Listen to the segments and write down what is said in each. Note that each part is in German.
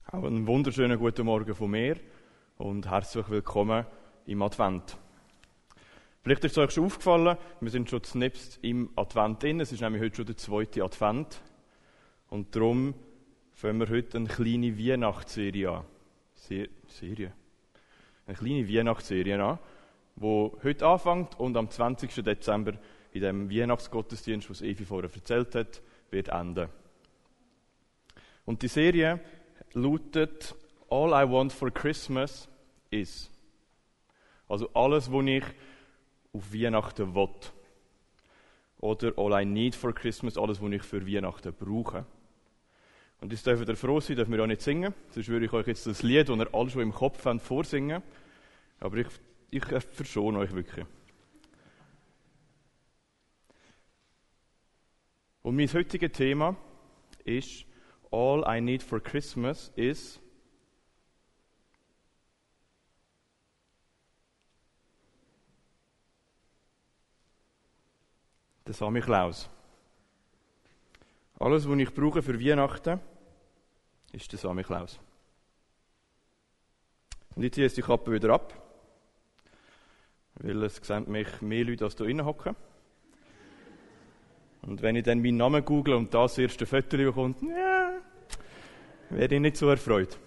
Auch einen wunderschönen guten Morgen von mir und herzlich willkommen im Advent. Vielleicht ist es euch schon aufgefallen, wir sind schon zunächst im Advent drin. Es ist nämlich heute schon der zweite Advent. Und darum fangen wir heute eine kleine Weihnachtsserie an. Eine kleine Weihnachtsserie an, die heute anfängt und am 20. Dezember in dem Weihnachtsgottesdienst, was Evi vorher erzählt hat, wird enden. Und die Serie lautet All I Want for Christmas is. Also alles, was ich auf Weihnachten will. Oder All I Need for Christmas, alles, was ich für Weihnachten brauche. Und jetzt dürft ihr froh sein, dass wir auch nicht singen. Sonst würde ich euch jetzt das Lied, das ihr alle schon im Kopf habt, vorsingen. Aber ich verschone euch wirklich. Und mein heutiges Thema ist All I Need for Christmas is der Samichlaus. Alles, was ich brauche für Weihnachten, ist der Samichlaus. Und ich ziehe jetzt die Kappe wieder ab, weil es sehen mich mehr Leute als da drinnen hocken. Und wenn ich dann meinen Namen google und das erste Foto bekommt, ja, werde ich nicht so erfreut.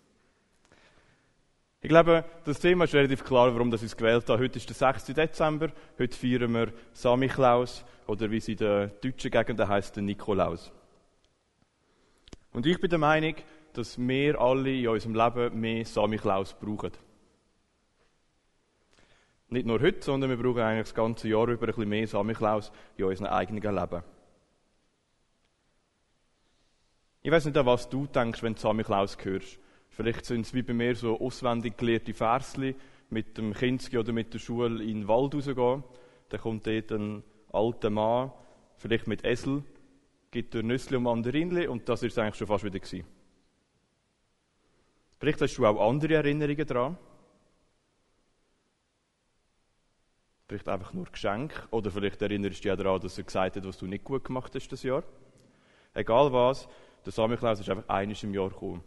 Ich glaube, das Thema ist relativ klar, warum ich es gewählt habe. Heute ist der 6. Dezember, heute feiern wir Samichlaus, oder wie es in der deutschen Gegend heisst, der Nikolaus. Und ich bin der Meinung, dass wir alle in unserem Leben mehr Samichlaus brauchen. Nicht nur heute, sondern wir brauchen eigentlich das ganze Jahr über ein bisschen mehr Samichlaus in unserem eigenen Leben. Ich weiss nicht, an was du denkst, wenn du Samichlaus hörst. Vielleicht sind es wie bei mir so auswendig gelehrte Versli mit dem Kinski oder mit der Schule in den Wald rausgehen. Dann kommt dort ein alter Mann, vielleicht mit Esel, gibt dir Nüssli und Mandarinli und das ist eigentlich schon fast wieder gewesen. Vielleicht hast du auch andere Erinnerungen daran. Vielleicht einfach nur Geschenk. Oder vielleicht erinnerst du dich daran, dass er gesagt hat, was du nicht gut gemacht hast das Jahr. Egal was, der Samichlaus ist einfach einmal im Jahr gekommen.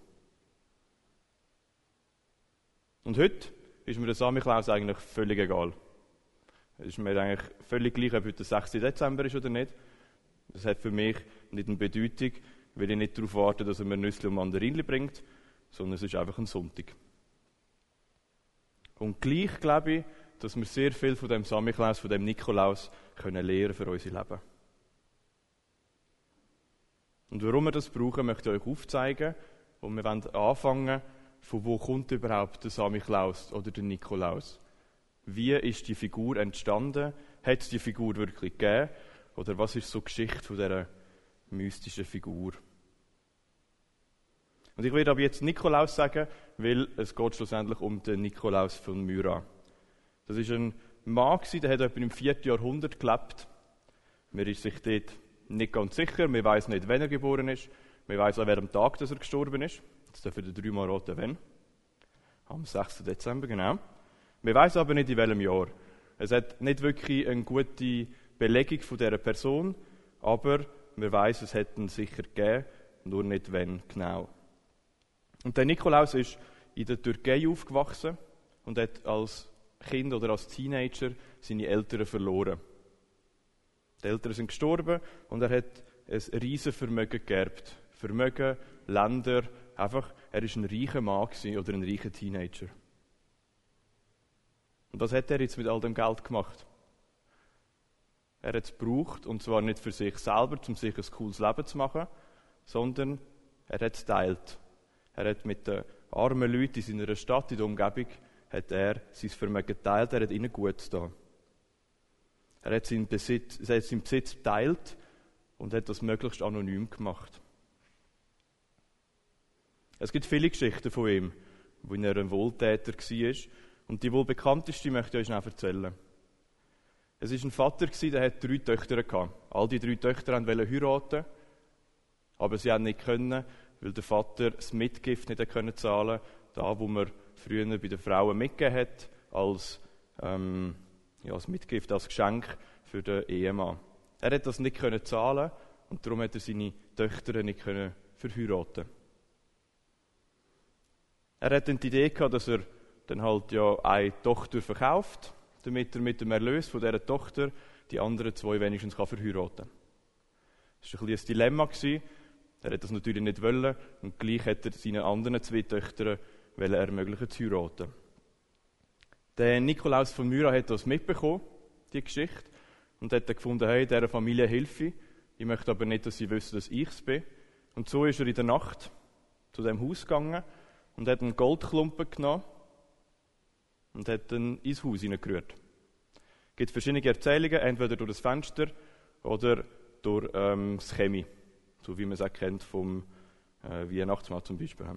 Und heute ist mir der Samichlaus eigentlich völlig egal. Es ist mir eigentlich völlig gleich, ob heute der 6. Dezember ist oder nicht. Das hat für mich nicht eine Bedeutung, weil ich nicht darauf warte, dass er mir Nüssli und Mandarinli bringt, sondern es ist einfach ein Sonntag. Und gleich glaube ich, dass wir sehr viel von dem Samichlaus, von dem Nikolaus können lernen für unser Leben. Und warum wir das brauchen, möchte ich euch aufzeigen. Und wir wollen anfangen, von wo kommt überhaupt der Samichlaus oder der Nikolaus? Wie ist die Figur entstanden? Hat es die Figur wirklich gegeben? Oder was ist so die Geschichte von dieser mystischen Figur? Und ich werde aber jetzt Nikolaus sagen, weil es geht schlussendlich um den Nikolaus von Myra. Das ist ein Mann, der hat etwa im 4. Jahrhundert gelebt. Man ist sich dort nicht ganz sicher. Man weiß nicht, wann er geboren ist. Man weiß auch, welchem Tag dass er gestorben ist. Jetzt dürfen wir 3 Mal raten, wann. Am 6. Dezember, genau. Man weiß aber nicht, in welchem Jahr. Es hat nicht wirklich eine gute Belegung von dieser Person, aber man weiß, es hätte ihn sicher gegeben, nur nicht wann genau. Und der Nikolaus ist in der Türkei aufgewachsen und hat als Kind oder als Teenager seine Eltern verloren. Die Eltern sind gestorben und er hat ein riesiges Vermögen geerbt. Vermögen, Länder, einfach, er war ein reicher Mann oder ein reicher Teenager. Und was hat er jetzt mit all dem Geld gemacht? Er hat es gebraucht, und zwar nicht für sich selber, um sich ein cooles Leben zu machen, sondern er hat es geteilt. Er hat mit den armen Leuten in seiner Stadt, in der Umgebung, hat er sein Vermögen geteilt, er hat ihnen gut getan. Er hat seinen Besitz geteilt und hat das möglichst anonym gemacht. Es gibt viele Geschichten von ihm, wo er ein Wohltäter war. Und die wohl bekannteste möchte ich euch schnell erzählen. Es war ein Vater, der hatte 3 Töchter gehabt. All die 3 Töchter wollten heiraten, aber sie haben nicht können, weil der Vater das Mitgift nicht zahlen konnte, da wo man früher bei den Frauen mitgegeben hat, als Mitgift, als Geschenk für den Ehemann. Er hat das nicht zahlen und darum hat er seine Töchter nicht verheiraten. Er hat dann die Idee gehabt, dass er dann halt ja eine Tochter verkauft, damit er mit dem Erlös von dieser Tochter die anderen 2 wenigstens verheiraten kann. Das war ein bisschen ein Dilemma. Er hat das natürlich nicht wollen und gleich hat er seinen anderen 2 Töchtern ermöglichen zu heiraten. Der Nikolaus von Myra hat das mitbekommen, die Geschichte, und hat dann gefunden, hey, dieser Familie helfe ich. Ich möchte aber nicht, dass sie wissen, dass ich es bin. Und so ist er in der Nacht zu dem Haus gegangen und hat einen Goldklumpen genommen und hat ihn ins Haus hineingerührt. Es gibt verschiedene Erzählungen, entweder durch das Fenster oder durch das Chemie, so wie man es auch kennt vom Weihnachtsmann zum Beispiel.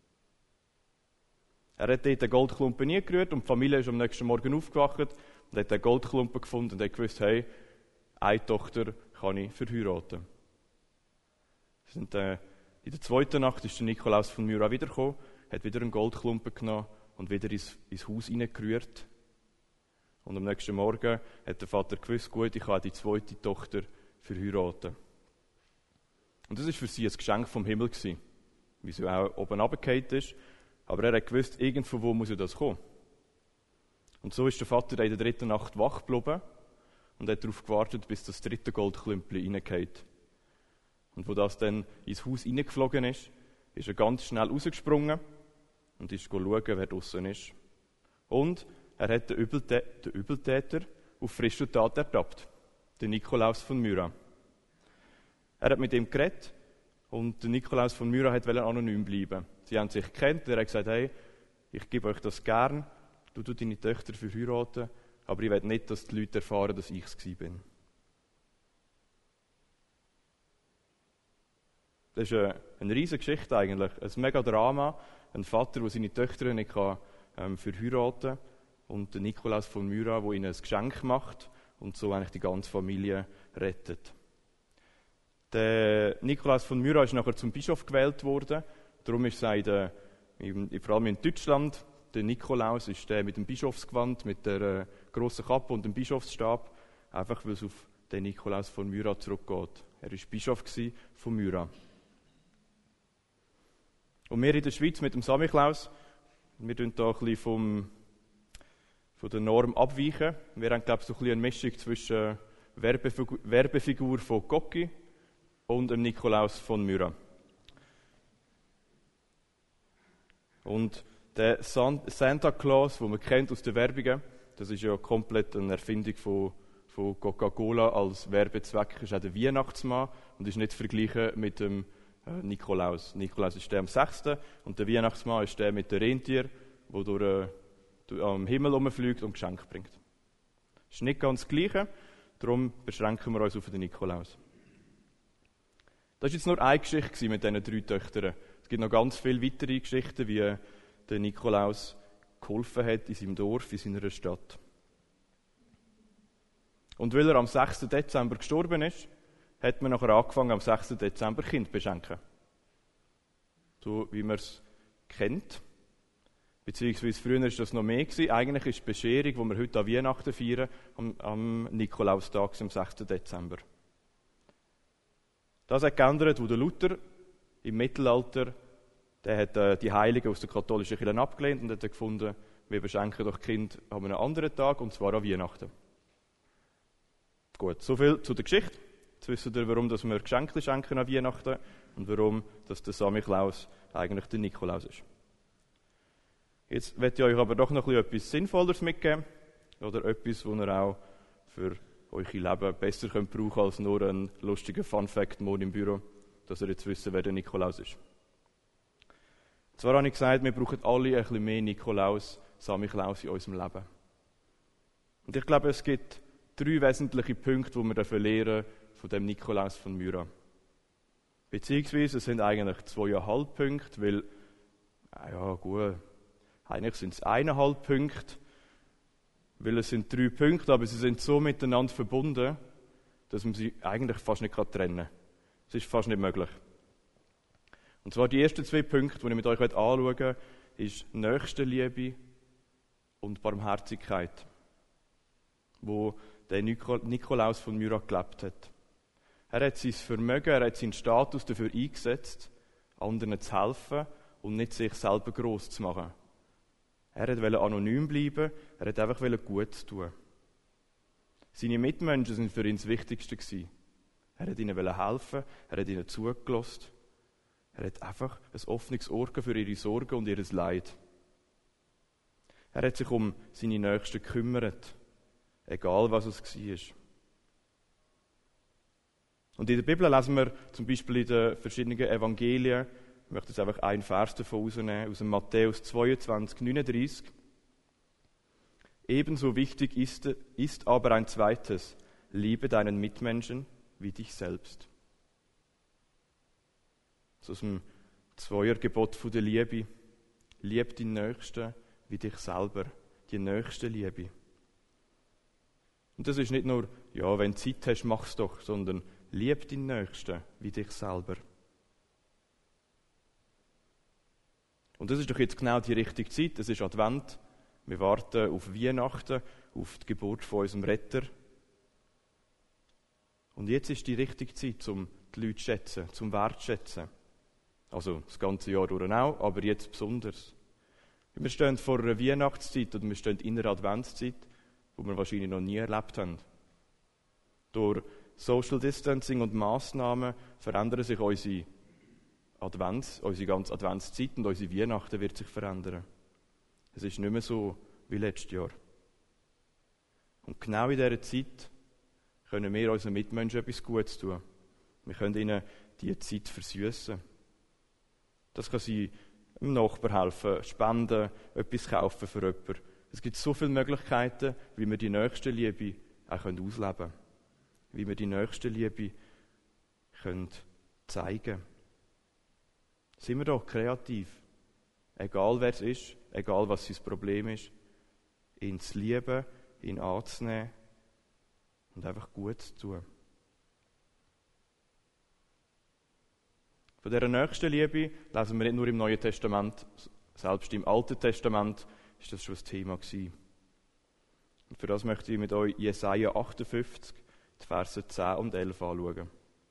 Er hat dort den Goldklumpen nie gerührt und die Familie ist am nächsten Morgen aufgewacht und hat den Goldklumpen gefunden und hat gewusst, hey, eine Tochter kann ich verheiraten. In der 2. Nacht ist der Nikolaus von Myra wiedergekommen, hat wieder einen Goldklumpen genommen und wieder ins Haus hineingerührt. Und am nächsten Morgen hat der Vater gewusst, gut, ich kann die 2. Tochter verheiraten. Und das war für sie ein Geschenk vom Himmel, wie sie auch oben runtergefallen ist. Aber er hat gewusst, irgendwo muss ja das kommen. Und so ist der Vater in der 3. Nacht wach geblieben und hat darauf gewartet, bis das 3. Goldklümpchen reingeht. Und wo das dann ins Haus reingeflogen ist er ganz schnell rausgesprungen und ist schauen, wer draussen ist. Und er hat den Übeltäter auf frische Tat ertappt, den Nikolaus von Myra. Er hat mit ihm geredet und der Nikolaus von Myra wollte anonym bleiben. Sie haben sich gekannt, er hat gesagt, hey, ich gebe euch das gern, du deine Töchter verheiraten, aber ich will nicht, dass die Leute erfahren, dass ich es bin. Das ist eine riesige Geschichte eigentlich, ein mega Drama. Ein Vater, der seine Töchter nicht verheiraten kann und der Nikolaus von Myra, der ihnen ein Geschenk macht und so eigentlich die ganze Familie rettet. Der Nikolaus von Myra ist nachher zum Bischof gewählt worden. Darum ist es vor allem in Deutschland, der Nikolaus ist der mit dem Bischofsgewand, mit der grossen Kappe und dem Bischofsstab, einfach weil es auf den Nikolaus von Myra zurückgeht. Er war Bischof von Myra. Und wir in der Schweiz mit dem Samichlaus, wir tun da ein bisschen von der Norm abweichen. Wir haben, glaube ich, so ein bisschen eine Mischung zwischen Werbefigur von Gocki und dem Nikolaus von Myra. Und der Santa Claus, den man kennt aus den Werbungen, das ist ja komplett eine Erfindung von Coca-Cola als Werbezweck, ist auch der Weihnachtsmann und ist nicht zu vergleichen mit dem Nikolaus. Nikolaus ist der am 6. und der Weihnachtsmann ist der mit den Rentier, der am Himmel herumfliegt und Geschenke bringt. Das ist nicht ganz das Gleiche, darum beschränken wir uns auf den Nikolaus. Das war jetzt nur eine Geschichte mit diesen 3 Töchtern. Es gibt noch ganz viele weitere Geschichten, wie der Nikolaus geholfen hat in seinem Dorf, in seiner Stadt. Und weil er am 6. Dezember gestorben ist, hat man nachher angefangen, am 6. Dezember Kind zu beschenken. So wie man es kennt. Beziehungsweise früher war das noch mehr gewesen. Eigentlich ist die Bescherung, die wir heute an Weihnachten feiern, am Nikolaustag, am 6. Dezember. Das hat geändert, wo der Luther im Mittelalter, der hat die Heiligen aus der katholischen Kirche abgelehnt und hat gefunden, wir beschenken doch Kind an einem anderen Tag, und zwar an Weihnachten. Gut, soviel zu der Geschichte. Jetzt wisst ihr, warum wir Geschenke schenken an Weihnachten und warum dass der Samichlaus eigentlich der Nikolaus ist. Jetzt möchte ich euch aber doch noch etwas Sinnvolleres mitgeben oder etwas, das ihr auch für euer Leben besser brauchen könnt als nur einen lustigen Fun-Fact morgen im Büro, dass ihr jetzt wisst, wer der Nikolaus ist. Zwar habe ich gesagt, wir brauchen alle ein bisschen mehr Nikolaus, Samichlaus in unserem Leben. Und ich glaube, es gibt 3 wesentliche Punkte, die wir lernen von dem Nikolaus von Myra. Beziehungsweise es sind eigentlich 2,5 Punkte, weil, ja gut, eigentlich sind es 1,5 Punkte, weil es sind 3 Punkte, aber sie sind so miteinander verbunden, dass man sie eigentlich fast nicht trennen kann. Es ist fast nicht möglich. Und zwar die ersten 2 Punkte, die ich mit euch anschauen möchte, ist Nächstenliebe und Barmherzigkeit, wo der Nikolaus von Myra gelebt hat. Er hat sein Vermögen, er hat seinen Status dafür eingesetzt, anderen zu helfen und nicht sich selber gross zu machen. Er wollte anonym bleiben, er wollte einfach gut tun. Seine Mitmenschen sind für ihn das Wichtigste gewesen. Er wollte ihnen helfen, er hat ihnen zugelassen. Er hat einfach ein offenes Ohr für ihre Sorgen und ihr Leid. Er hat sich um seine Nächsten gekümmert, egal was es war. Und in der Bibel lesen wir zum Beispiel in den verschiedenen Evangelien, ich möchte jetzt einfach einen Vers davon rausnehmen, aus dem Matthäus 22, 39. Ebenso wichtig ist aber ein zweites: Liebe deinen Mitmenschen wie dich selbst. Das ist aus dem Zweiergebot der Liebe. Lieb deinen Nächsten wie dich selber. Die nächste Liebe. Und das ist nicht nur, ja, wenn du Zeit hast, mach es doch, sondern lieb deinen Nächsten wie dich selber. Und das ist doch jetzt genau die richtige Zeit. Es ist Advent. Wir warten auf Weihnachten, auf die Geburt von unserem Retter. Und jetzt ist die richtige Zeit, um die Leute zu schätzen, zum Wertschätzen. Also das ganze Jahr durch auch, aber jetzt besonders. Wir stehen vor einer Weihnachtszeit und wir stehen in einer Adventszeit, die wir wahrscheinlich noch nie erlebt haben. Durch Social Distancing und Massnahmen verändern sich unsere ganze Adventszeit und unsere Weihnachten wird sich verändern. Es ist nicht mehr so wie letztes Jahr. Und genau in dieser Zeit können wir unseren Mitmenschen etwas Gutes tun. Wir können ihnen diese Zeit versüßen. Das kann sein, dem Nachbarn helfen, spenden, etwas kaufen für jemanden. Es gibt so viele Möglichkeiten, wie wir die nächste Liebe auch ausleben können. Wie wir die nächste Liebe zeigen können. Sind wir doch kreativ. Egal wer es ist, egal was sein Problem ist, ihn zu lieben, ihn anzunehmen und einfach gut zu tun. Von dieser nächsten Liebe lesen wir nicht nur im Neuen Testament, selbst im Alten Testament ist das schon ein Thema gewesen. Und für das möchte ich mit euch Jesaja 58, die Verse 10 und 11 anschauen.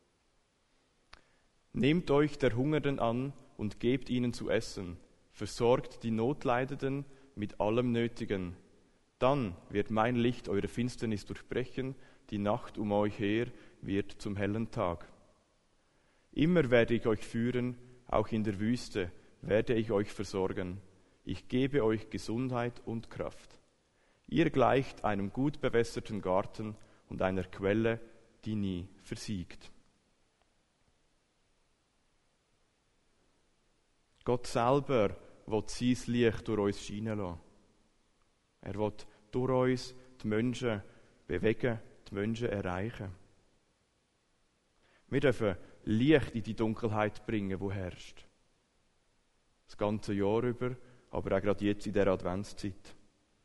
Nehmt euch der Hungernden an und gebt ihnen zu essen. Versorgt die Notleidenden mit allem Nötigen. Dann wird mein Licht eure Finsternis durchbrechen, die Nacht um euch her wird zum hellen Tag. Immer werde ich euch führen, auch in der Wüste werde ich euch versorgen. Ich gebe euch Gesundheit und Kraft. Ihr gleicht einem gut bewässerten Garten und einer Quelle, die nie versiegt. Gott selber will sein Licht durch uns scheinen lassen. Er will durch uns die Menschen bewegen, die Menschen erreichen. Wir dürfen Licht in die Dunkelheit bringen, die herrscht. Das ganze Jahr über, aber auch gerade jetzt in dieser Adventszeit.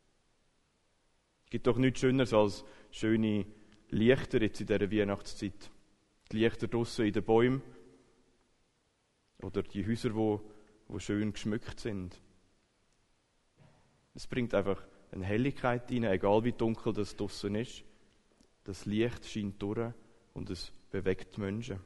Es gibt doch nichts Schöneres als schöne Lichter jetzt in dieser Weihnachtszeit. Die Lichter draussen in den Bäumen oder die Häuser, die schön geschmückt sind. Es bringt einfach eine Helligkeit rein, egal wie dunkel das draussen ist. Das Licht scheint durch und es bewegt die Menschen.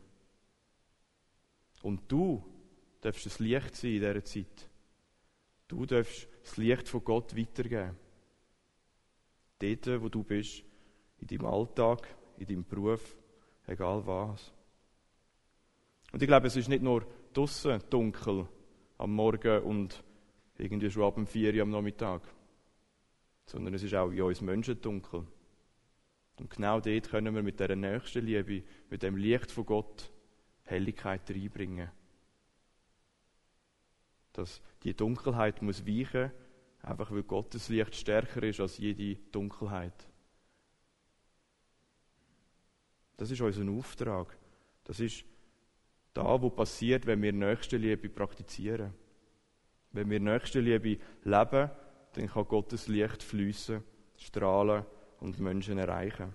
Und du darfst das Licht sein in dieser Zeit. Du darfst das Licht von Gott weitergeben. Dort, wo du bist, in deinem Alltag, in deinem Beruf, egal was. Und ich glaube, es ist nicht nur draussen dunkel am Morgen und irgendwie schon ab dem 4 Uhr am Nachmittag, sondern es ist auch in uns Menschen dunkel. Und genau dort können wir mit dieser nächsten Liebe, mit dem Licht von Gott, Helligkeit reinbringen. Dass die Dunkelheit muss weichen, einfach weil Gottes Licht stärker ist als jede Dunkelheit. Das ist unser Auftrag. Das ist da, wo passiert, wenn wir Nächstenliebe praktizieren. Wenn wir Nächstenliebe leben, dann kann Gottes Licht fließen, strahlen und Menschen erreichen.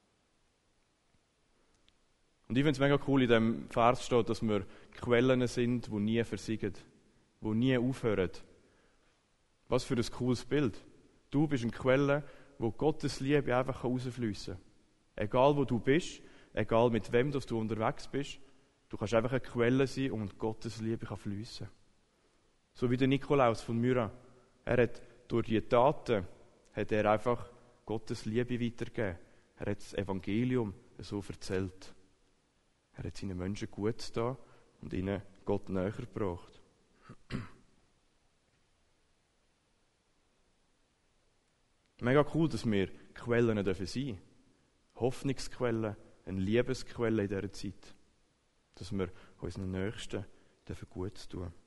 Und ich finde es mega cool, in diesem Vers steht, dass wir Quellen sind, die nie versiegen, die nie aufhören. Was für ein cooles Bild. Du bist eine Quelle, wo Gottes Liebe einfach rausfließen kann. Egal wo du bist, egal mit wem du unterwegs bist, du kannst einfach eine Quelle sein und Gottes Liebe kann fließen. So wie der Nikolaus von Myra. Er hat durch die Taten einfach Gottes Liebe weitergegeben. Er hat das Evangelium so erzählt. Er hat seinen Menschen gut getan und ihnen Gott näher gebracht. Mega cool, dass wir Quellen sein dürfen. Hoffnungsquellen, eine Liebesquelle in dieser Zeit. Dass wir unseren Nächsten gut tun dürfen.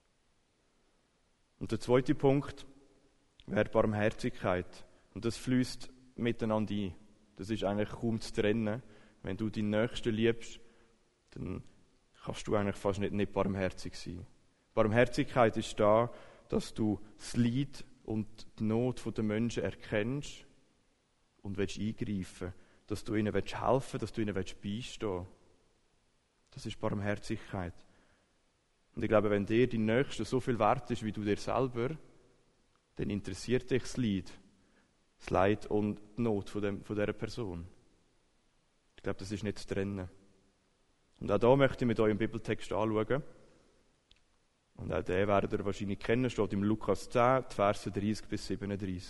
Und der zweite Punkt wäre Barmherzigkeit. Und das fließt miteinander ein. Das ist eigentlich kaum zu trennen. Wenn du deinen Nächsten liebst, dann kannst du eigentlich fast nicht barmherzig sein. Barmherzigkeit ist da, dass du das Leid und die Not der Menschen erkennst und eingreifen willst. Dass du ihnen helfen willst, dass du ihnen beistehen willst. Das ist Barmherzigkeit. Und ich glaube, wenn dir dein Nächster so viel wert ist wie du dir selber, dann interessiert dich das Leid und die Not von dieser Person. Ich glaube, das ist nicht zu trennen. Und auch da möchte ich mit euch einen Bibeltext anschauen. Und auch den werdet ihr wahrscheinlich kennen, steht im Lukas 10, die Verse 30 bis 37.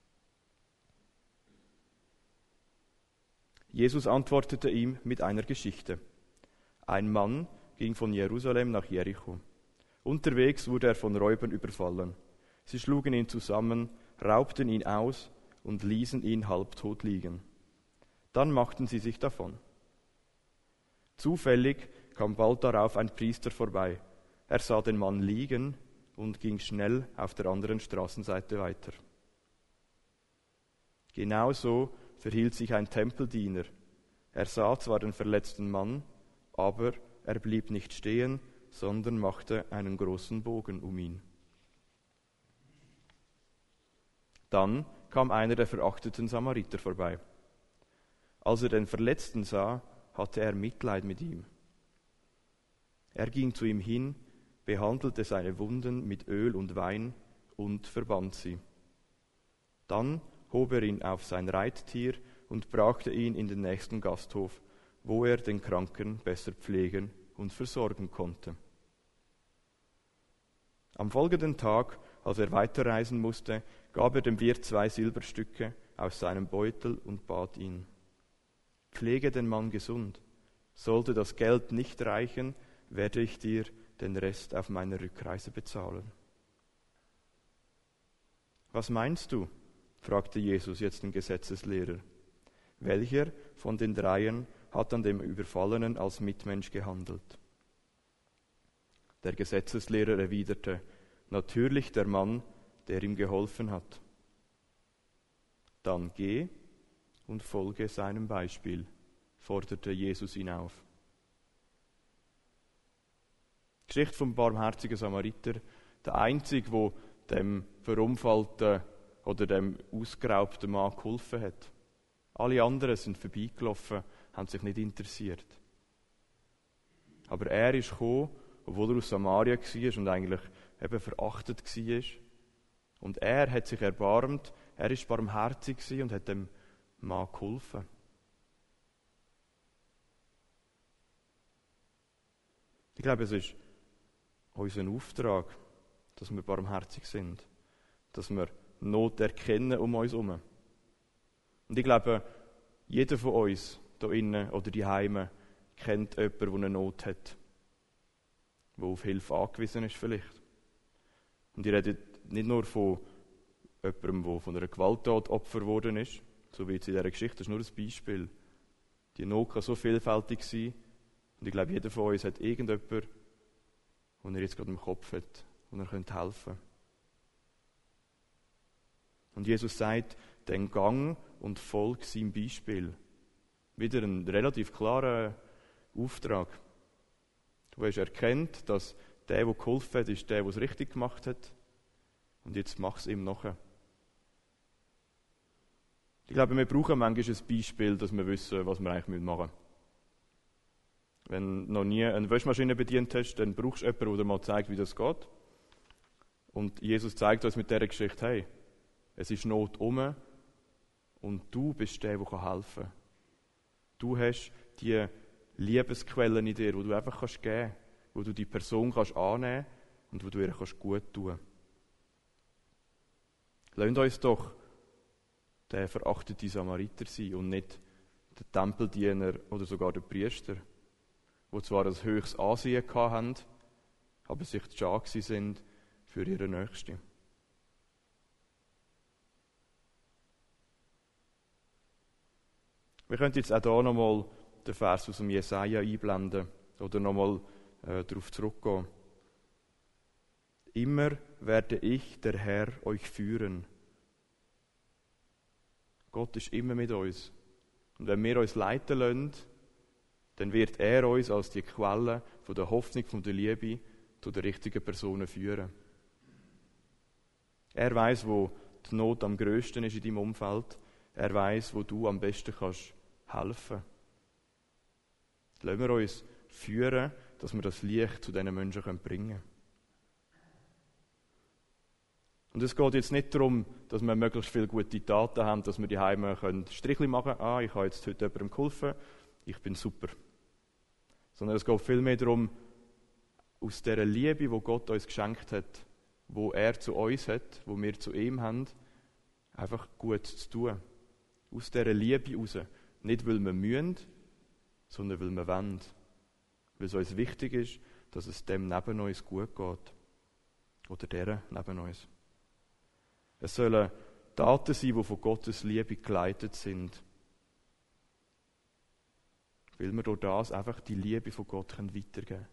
Jesus antwortete ihm mit einer Geschichte. Ein Mann ging von Jerusalem nach Jericho. Unterwegs wurde er von Räubern überfallen. Sie schlugen ihn zusammen, raubten ihn aus und ließen ihn halbtot liegen. Dann machten sie sich davon. Zufällig kam bald darauf ein Priester vorbei. Er sah den Mann liegen und ging schnell auf der anderen Straßenseite weiter. Genauso verhielt sich ein Tempeldiener. Er sah zwar den verletzten Mann, aber er blieb nicht stehen, sondern machte einen großen Bogen um ihn. Dann kam einer der verachteten Samariter vorbei. Als er den Verletzten sah, hatte er Mitleid mit ihm. Er ging zu ihm hin, behandelte seine Wunden mit Öl und Wein und verband sie. Dann hob er ihn auf sein Reittier und brachte ihn in den nächsten Gasthof, wo er den Kranken besser pflegen und versorgen konnte. Am folgenden Tag, als er weiterreisen musste, gab er dem Wirt 2 Silberstücke aus seinem Beutel und bat ihn: Pflege den Mann gesund. Sollte das Geld nicht reichen, werde ich dir den Rest auf meiner Rückreise bezahlen. Was meinst du? Fragte Jesus jetzt den Gesetzeslehrer. Welcher von den dreien hat an dem Überfallenen als Mitmensch gehandelt? Der Gesetzeslehrer erwiderte: Natürlich der Mann, der ihm geholfen hat. Dann geh und folge seinem Beispiel, forderte Jesus ihn auf. Die Geschichte vom barmherzigen Samariter, der Einzige, der dem verunfallten oder dem ausgeraubten Mann geholfen hat. Alle anderen sind vorbeigelaufen, haben sich nicht interessiert. Aber er ist gekommen, obwohl er aus Samaria war und eigentlich eben verachtet war. Und er hat sich erbarmt, er war barmherzig und hat dem Mann geholfen. Ich glaube, es ist unser Auftrag, dass wir barmherzig sind, dass wir Not erkennen um uns herum. Und ich glaube, jeder von uns hier innen oder daheim kennt jemanden, der eine Not hat, der auf Hilfe angewiesen ist vielleicht. Und ich rede nicht nur von jemandem, der von einer Gewalttat Opfer geworden ist, so wie jetzt in dieser Geschichte, das ist nur ein Beispiel. Die Not kann so vielfältig sein und ich glaube, jeder von uns hat irgendjemanden, den er jetzt gerade im Kopf hat, und er könnte helfen. Und Jesus sagt, den Gang und folg seinem Beispiel. Wieder ein relativ klarer Auftrag. Du hast erkannt, dass der geholfen hat, ist der es richtig gemacht hat. Und jetzt mach es ihm nachher. Ich glaube, wir brauchen manchmal ein Beispiel, dass wir wissen, was wir eigentlich machen müssen. Wenn du noch nie eine Waschmaschine bedient hast, dann brauchst du jemanden, der dir mal zeigt, wie das geht. Und Jesus zeigt uns mit dieser Geschichte, hey, es ist Not um und du bist der helfen kann. Du hast die Liebesquellen in dir, die du einfach geben kannst, wo du die Person kannst annehmen und wo du ihr gut tun kannst. Lasst uns doch der verachtete Samariter sein und nicht der Tempeldiener oder sogar der Priester, die zwar ein höchstes Ansehen hatten, aber sich zu schade sind für ihre Nächsten. Wir können jetzt auch hier nochmal den Vers aus dem Jesaja einblenden oder nochmal darauf zurückgehen. Immer werde ich, der Herr, euch führen. Gott ist immer mit uns. Und wenn wir uns leiten lassen, dann wird er uns als die Quelle von der Hoffnung, von der Liebe zu den richtigen Personen führen. Er weiß, wo die Not am grössten ist in deinem Umfeld. Er weiß, wo du am besten kannst helfen. Lassen wir uns führen, dass wir das Licht zu diesen Menschen bringen können. Und es geht jetzt nicht darum, dass wir möglichst viele gute Taten haben, dass wir die Heime Strichli machen können. Ich habe jetzt heute jemandem geholfen, ich bin super. Sondern es geht vielmehr darum, aus dieser Liebe, die Gott uns geschenkt hat, wo er zu uns hat, wo wir zu ihm haben, einfach gut zu tun. Aus dieser Liebe heraus. Nicht, weil wir mühen, sondern weil wir wollen. Weil es uns wichtig ist, dass es dem neben uns gut geht. Oder der neben uns. Es sollen Taten sein, die von Gottes Liebe geleitet sind. Weil wir durch das einfach die Liebe von Gott weitergeben können.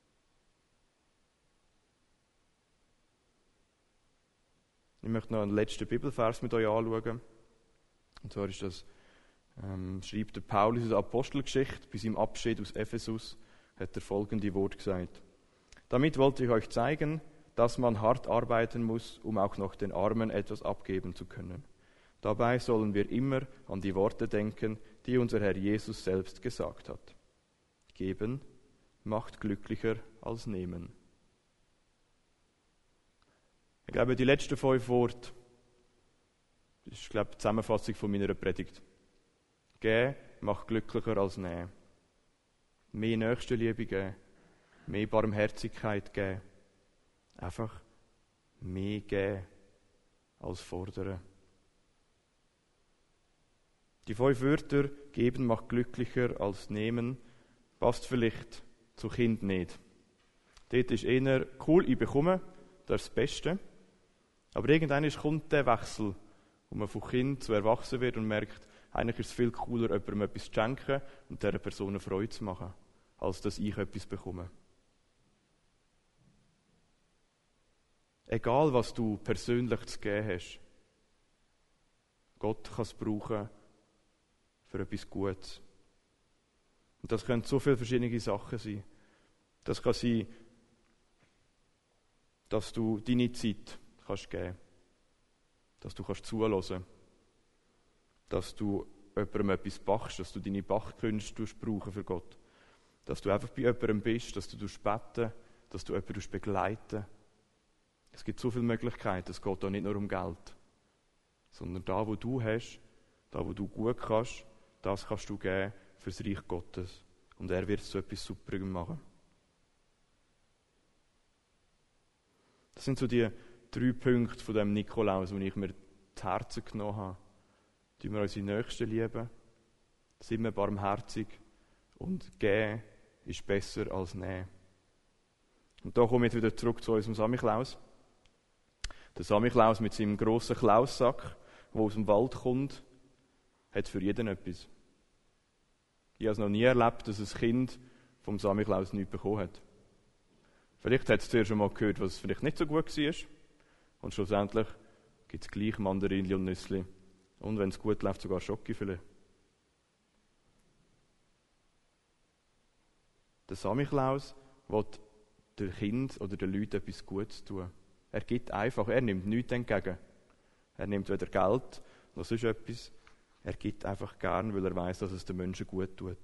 Ich möchte noch einen letzten Bibelvers mit euch anschauen. Und zwar ist das, schreibt der Paulus in der Apostelgeschichte, bei seinem Abschied aus Ephesus, hat er folgende Worte gesagt. Damit wollte ich euch zeigen, dass man hart arbeiten muss, um auch noch den Armen etwas abgeben zu können. Dabei sollen wir immer an die Worte denken, die unser Herr Jesus selbst gesagt hat. Geben macht glücklicher als nehmen. Ich glaube, die letzten 5 Worte, das ist, glaube ich, die Zusammenfassung von meiner Predigt. Geben macht glücklicher als nehmen. Mehr Nächstenliebe geben, mehr Barmherzigkeit geben. Einfach mehr geben als fordern. Die 5 Wörter, geben macht glücklicher als nehmen, passt vielleicht zu Kind nicht. Dort ist eher cool, ich bekomme, das ist das Beste. Aber irgendwann kommt der Wechsel, wo man von Kind zu Erwachsen wird und merkt, eigentlich ist es viel cooler, jemandem etwas zu schenken und dieser Person eine Freude zu machen, als dass ich etwas bekomme. Egal, was du persönlich zu geben hast, Gott kann es brauchen für etwas Gutes. Und das können so viele verschiedene Sachen sein. Das kann sein, dass du deine Zeit kannst geben, dass du kannst zuhören, dass du jemandem etwas bachst, dass du deine Bachkünste brauchen für Gott, dass du einfach bei jemandem bist, dass du beten, dass du jemanden begleiten. Es gibt so viele Möglichkeiten, es geht da nicht nur um Geld, sondern da, wo du hast, da, wo du gut kannst, das kannst du geben fürs Reich Gottes. Und er wird so etwas Superes machen. Das sind so die 3 Punkte von dem Nikolaus, wo ich mir zu Herzen genommen habe. Die wir unsere Nächsten lieben, sind wir barmherzig und geben ist besser als nehmen. Und da komme ich wieder zurück zu unserem Samichlaus. Der Samichlaus mit seinem grossen Klaussack, der aus dem Wald kommt, hat für jeden etwas. Ich habe es noch nie erlebt, dass ein Kind vom Samichlaus nichts bekommen hat. Vielleicht hat es zuerst schon mal gehört, was vielleicht nicht so gut war. Und schlussendlich gibt es gleich Mandarinchen und Nüssli. Und wenn es gut läuft, sogar Schokifilet. Der Samichlaus will den Kind oder den Leuten etwas Gutes tun. Er gibt einfach, er nimmt nichts entgegen. Er nimmt weder Geld noch sonst etwas. Er gibt einfach gern, weil er weiß, dass es den Menschen gut tut.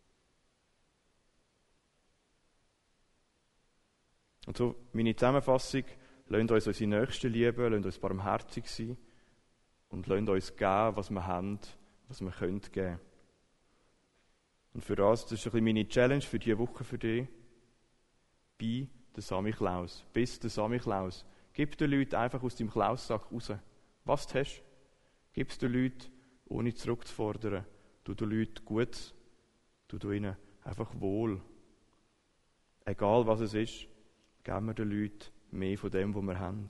Und so meine Zusammenfassung: Lasst uns unsere Nächsten lieben, lasst uns barmherzig sein und lasst uns geben, was wir haben, was wir geben können. Und für das ist ein bisschen meine Challenge für diese Woche für dich. Be der Samichlaus. Bist der Samichlaus. Gib den Leuten einfach aus deinem Klaussack raus. Was du hast, gib es den Leuten, ohne zurückzufordern. Tu den Leuten Gutes, tu ihnen einfach wohl. Egal was es ist, geben wir den Leuten mehr von dem, was wir haben.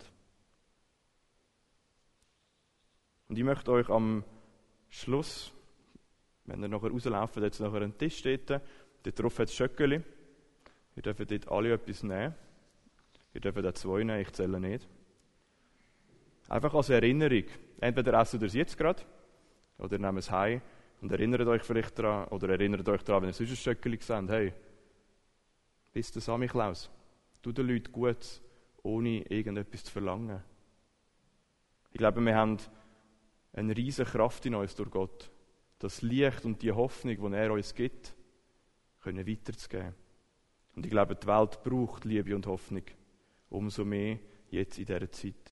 Und ich möchte euch am Schluss, wenn ihr nachher rauslauft, jetzt nachher einen Tisch steht, dort drauf hat es Schöckeli. Ihr dürft dort alle etwas nehmen. Ihr dürft auch 2 nehmen, ich zähle nicht. Einfach als Erinnerung. Entweder essen ihr es jetzt gerade, oder nehmt es heim und erinnert euch vielleicht daran, oder erinnert euch daran, wenn ihr sonst ein Schöckeli seht, hey, bist der Samichlaus. Tu den Leuten Gutes, ohne irgendetwas zu verlangen. Ich glaube, wir haben eine riesige Kraft in uns durch Gott. Das Licht und die Hoffnung, die er uns gibt, können weiterzugeben. Und ich glaube, die Welt braucht Liebe und Hoffnung. Umso mehr jetzt in dieser Zeit.